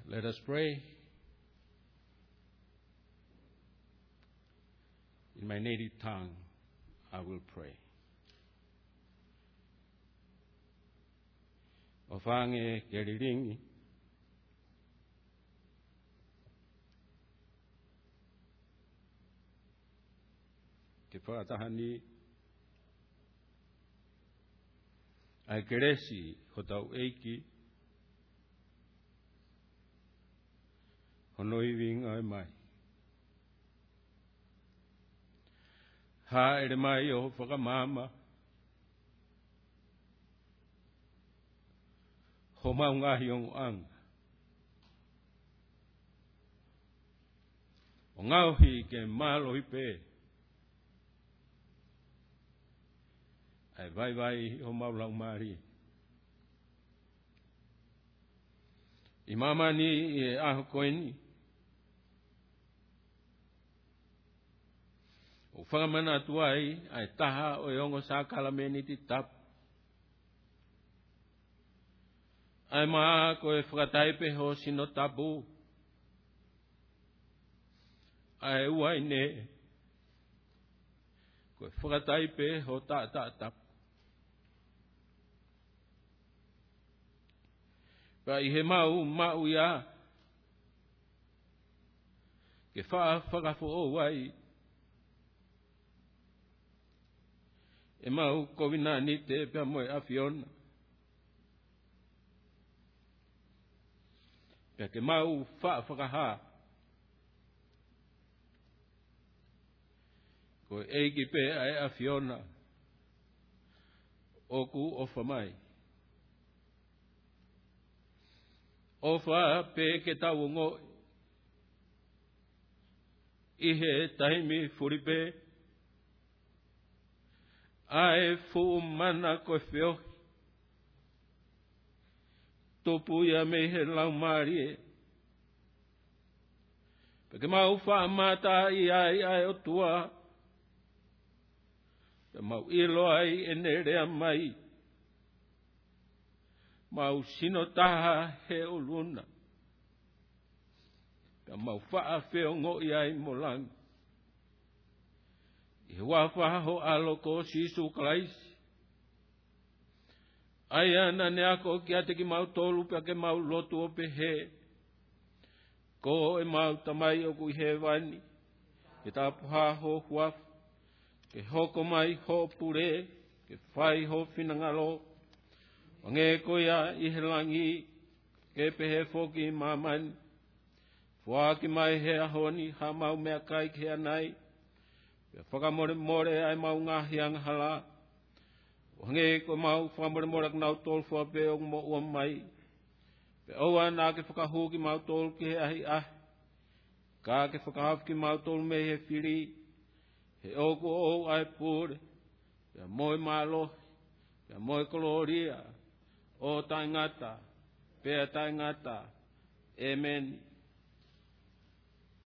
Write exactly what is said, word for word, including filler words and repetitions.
Let us pray. In my native tongue, I will pray. O whange keriringi, ke whaatahani, ai keresi ho tau eiki, honoi winga e mai. Ha ere mai o whakamama, ho maungahi o anga. O ngauhi ke malo ipe, ai vai vai o maulau mari. I mama ni e aho koini, o whakamana tuai, ai taha o iongo sa kalameni ti tap. Ai maa koe whakataipe ho sino tabu. Ai uai ne, koe whakataipe ho ta ta tap. Pa i he mau mau ia, ke wha whakafo o wai, e mau kovina ni te pia moe awhiona. Pia ke mau wha whakaha. Ko eiki pe ai awhiona. Oku o whamai. O wha pe ke tau ngoi. Ihe taimi furipe. Ai fu mana koe whio. Topu ia me he lau marie. Peke mau wha mata i ai ai o tua. Pe mau ilo ai e nerea mai. Mau sino taha he o luna. Pe mau wha whio ngoi ai molang. I wafa ho aloko sisu klaisi. Ai ana ne ako ki ate ki mau tolu pe ke mau lotu o pe he. Ko e mau tamai o kui he wani. Ke tapuha ho huaf. Ke hoko mai ho pure. Ke whai ho finangalo. Wange ko ia i he langi. Ke pe he foki mamani. Fuaki mai he ahoni ha mau mea kai ke anai. Whakamore more ai mau ngahi anghala. Wange ko mau whamore more knau tol fua pe o mo ua mai. Pe oa nā ke whakahu ki mau tol ki he ahi ah. Ka ke whakahaf ki mau tol me he whiri. He oku o ai pure. Pe moe malo. Pe moe koloria. O taingata. Pe taingata. Amen.